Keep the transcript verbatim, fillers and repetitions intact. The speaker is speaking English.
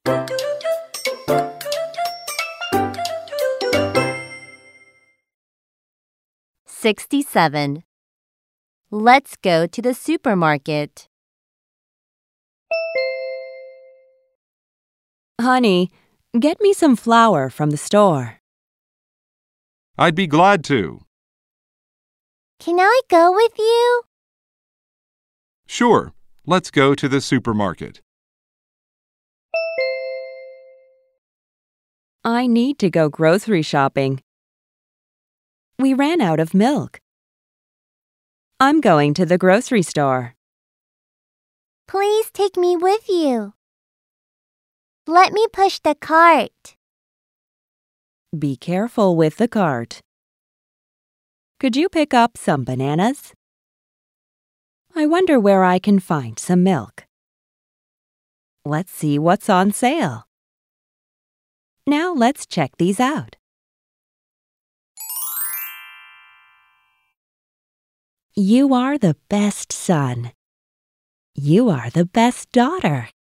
sixty-seven. Let's go to the supermarket. Honey, get me some flour from the store. I'd be glad to. Can I go with you? Sure, let's go to the supermarket. I need to go grocery shopping. We ran out of milk. I'm going to the grocery store. Please take me with you. Let me push the cart. Be careful with the cart. Could you pick up some bananas? I wonder where I can find some milk. Let's see what's on sale. Now let's check these out. You are the best son. You are the best daughter.